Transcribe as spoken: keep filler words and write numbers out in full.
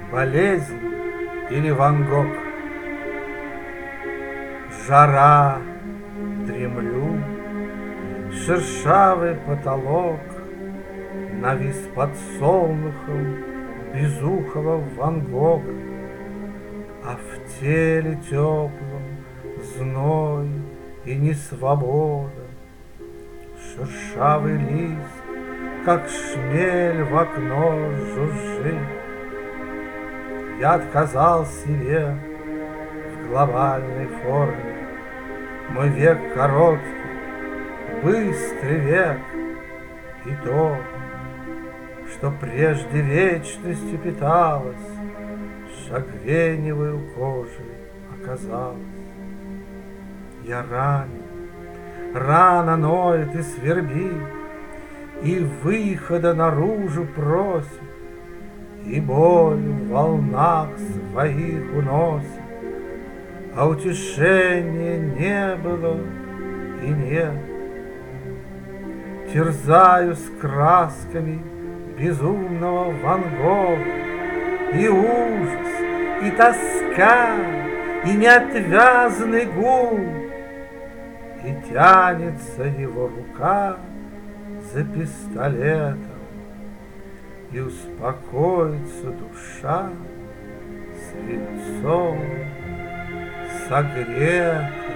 болезнь или Ван Гог. Жара, дремлю, шершавый потолок навис под солнухом безухого Ван Гога, а в теле теплом зной и несвобода. Шершавый лист, как шмель, в окно жужжит. Я отказал себе в глобальной форме. Мой век короткий, быстрый век, и то, что прежде вечностью питалось, шагреневой кожей оказалось. Я ранен, рана ноет и свербит, и выхода наружу просит, и боль в волнах своих уносит, а утешения не было и нет. Терзаюсь красками безумного Ван Гога, и ужас, и тоска, и неотвязный гул, и тянется его рука за пистолетом, и успокоится душа свинцом согрета.